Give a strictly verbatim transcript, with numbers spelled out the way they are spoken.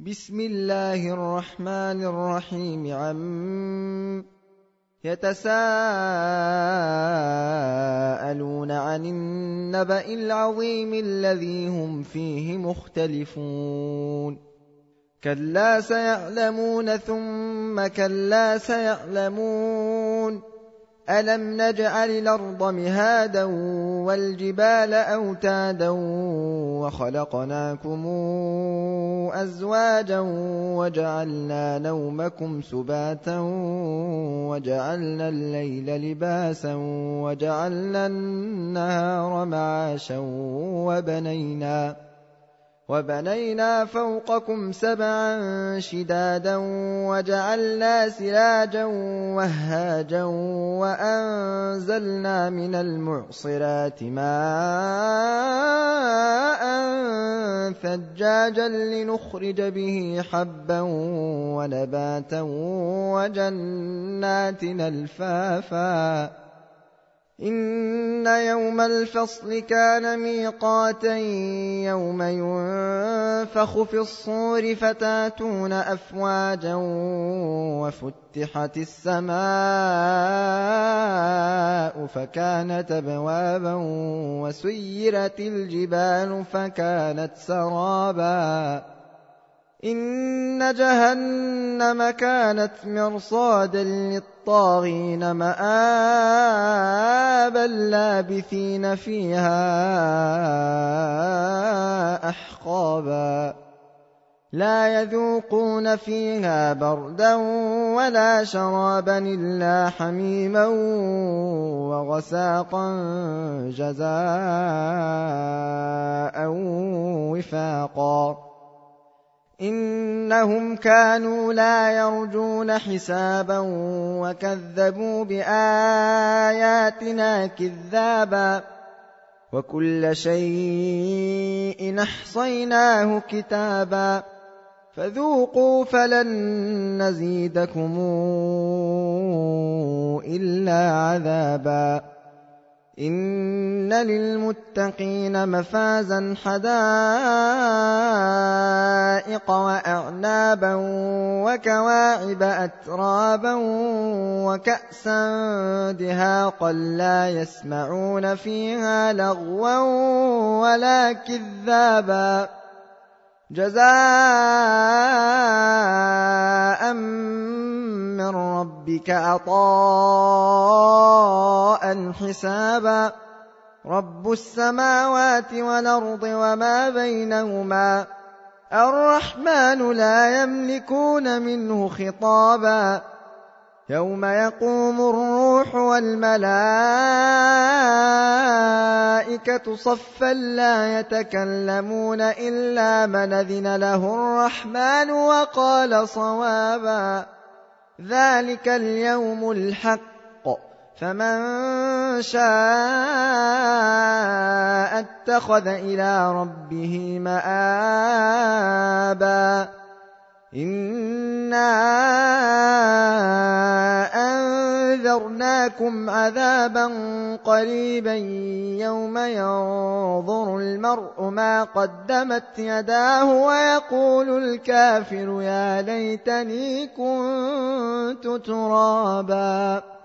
بسم الله الرحمن الرحيم. عم يتساءلون عن النبأ العظيم الذي هم فيه مختلفون. كلا سيعلمون ثم كلا سيعلمون. ألم نجعل الأرض مهادا والجبال أوتادا وخلقناكم أزواجا وجعلنا نومكم سباتا وجعلنا الليل لباسا وجعلنا النهار معاشا وبنينا وبنينا فوقكم سبعا شدادا وجعلنا سراجا وهاجا وأنزلنا من المعصرات ماء ثجاجا لنخرج به حبا ونباتا وجنات ألفافا. إن يوم الفصل كان ميقاتا يوم ينفخ في الصور فتاتون أفواجا وفتحت السماء فكانت أبوابا وسيرت الجبال فكانت سرابا. إن جهنم كانت مرصادا للطاغين مآبا لابثين فيها أحقابا. لا يذوقون فيها بردا ولا شرابا إلا حميما وغساقا جزاء وفاقا. إنهم كانوا لا يرجون حسابا وكذبوا بآياتنا كذابا. وكل شيء أحصيناه كتابا. فذوقوا فلن نزيدكم إلا عذابا. إن للمتقين مفازا حدائق وأعنابا وكواعب أترابا وكأسا دهاقا لا يسمعون فيها لغوا ولا كذابا. جزاء من ربك عطاء حسابا. رب السماوات والأرض وما بينهما الرحمن لا يملكون منه خطابا. يوم يقوم الروح والملائكة صفا لا يتكلمون إلا من أذن له الرحمن وقال صوابا. ذلك اليوم الحق فمن شاء اتخذ إلى ربه مآبا. إنا أنذرناكم عذابا قريبا يوم ينظر المرء ما قدمت يداه ويقول الكافر يا ليتني كنت ترابا.